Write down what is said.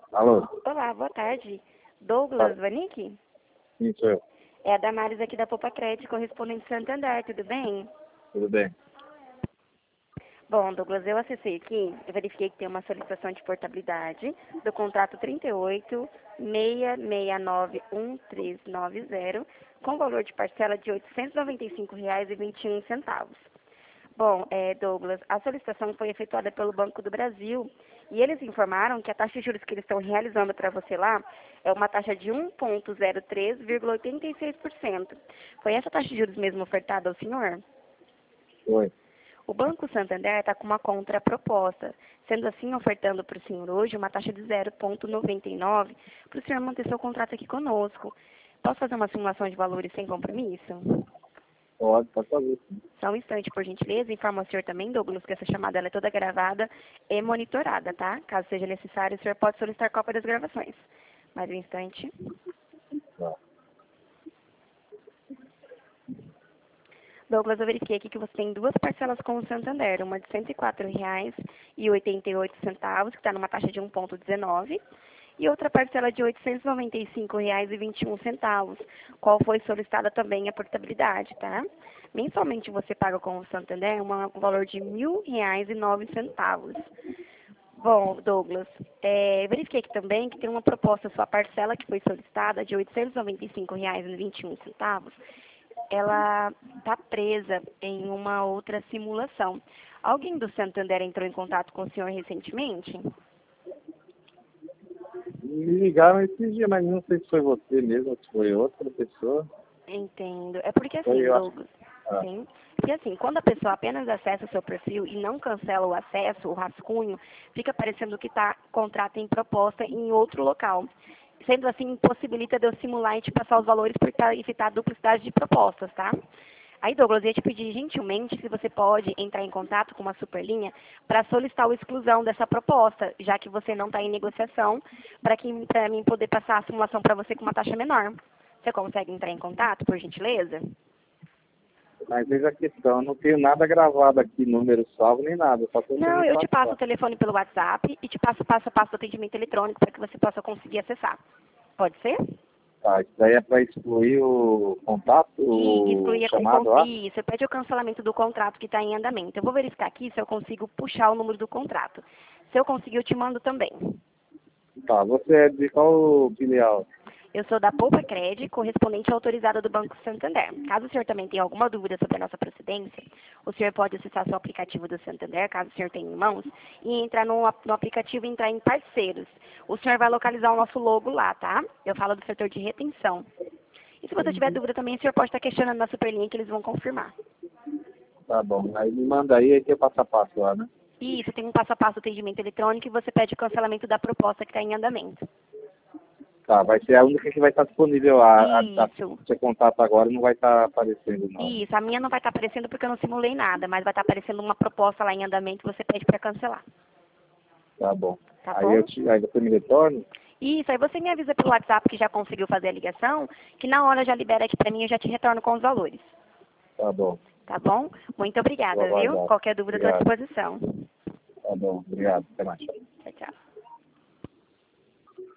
Alô? Olá, boa tarde. Douglas Vanik? Sim, sou eu. É a Damares aqui da Poupa Crédito, correspondente Santander, tudo bem? Tudo bem? Bom, Douglas, eu acessei aqui, eu verifiquei que tem uma solicitação de portabilidade do contrato 38.669.1390, com valor de parcela de R$ 895,21. Bom, Douglas, a solicitação foi efetuada pelo Banco do Brasil e eles informaram que a taxa de juros que eles estão realizando para você lá é uma taxa de 1,03,86%. Foi essa taxa de juros mesmo ofertada ao senhor? Oi. O Banco Santander está com uma contraproposta, sendo assim ofertando para o senhor hoje uma taxa de 0,99 para o senhor manter seu contrato aqui conosco. Posso fazer uma simulação de valores sem compromisso? Pode fazer. Sim. Só um instante, por gentileza. Informo ao senhor também, Douglas, que essa chamada ela é toda gravada e monitorada, tá? Caso seja necessário, o senhor pode solicitar cópia das gravações. Mais um instante. Tá. Douglas, eu verifiquei aqui que você tem duas parcelas com o Santander, uma de R$ 104,88, que está numa taxa de 1,19, e outra parcela de R$ 895,21, qual foi solicitada também a portabilidade, tá? Mensalmente você paga com o Santander um valor de R$ 1.000,09. Bom, Douglas, verifiquei aqui também que tem uma proposta, sua parcela que foi solicitada de R$ 895,21, ela está presa em uma outra simulação. Alguém do Santander entrou em contato com o senhor recentemente? Me ligaram esses dias, mas não sei se foi você mesmo, se foi outra pessoa. Entendo. É porque Foi assim, eu. Douglas, sim. Porque assim, quando a pessoa apenas acessa o seu perfil e não cancela o acesso, o rascunho, fica parecendo que está contrato em proposta em outro local. Sendo assim, impossibilita de eu simular e te passar os valores por evitar duplicidade de propostas, tá? Aí, Douglas, eu ia te pedir gentilmente se você pode entrar em contato com uma superlinha para solicitar a exclusão dessa proposta, já que você não está em negociação, para mim poder passar a simulação para você com uma taxa menor. Você consegue entrar em contato, por gentileza? Mas veja a questão, eu não tenho nada gravado aqui, número salvo nem nada, só que eu tenho Não, eu te passo o WhatsApp. telefone pelo WhatsApp e te passo o passo a passo do atendimento eletrônico para que você possa conseguir acessar. Pode ser? Tá, isso daí é para excluir o contato, E o excluir chamado lá? isso, pede o cancelamento do contrato que está em andamento. Eu vou verificar aqui se eu consigo puxar o número do contrato. Se eu conseguir, eu te mando também. Tá, você é de qual filial? Eu sou da Poupa Cred, correspondente autorizada do Banco Santander. Caso o senhor também tenha alguma dúvida sobre a nossa procedência, o senhor pode acessar seu aplicativo do Santander, caso o senhor tenha em mãos, e entrar no aplicativo e entrar em parceiros. O senhor vai localizar o nosso logo lá, tá? Eu falo do setor de retenção. E se você tiver dúvida também, o senhor pode estar questionando na Superlinha que eles vão confirmar. Tá bom, aí me manda aí que é passo a passo lá, né? Isso, tem um passo a passo do atendimento eletrônico e você pede o cancelamento da proposta que está em andamento. Tá, vai ser a única que vai estar disponível. A Isso. seu contato agora não vai estar aparecendo, não. Isso, a minha não vai estar aparecendo porque eu não simulei nada, mas vai estar aparecendo uma proposta lá em andamento e você pede para cancelar. Tá bom. Tá Aí, bom? aí você me retorna? Isso, aí você me avisa pelo WhatsApp que já conseguiu fazer a ligação, que na hora já libera aqui para mim e eu já te retorno com os valores. Tá bom. Tá bom? Muito Vou obrigada, viu? aguardar. Qualquer dúvida, estou à Obrigado. disposição. Tá bom, obrigado. Até mais. Tchau, tchau.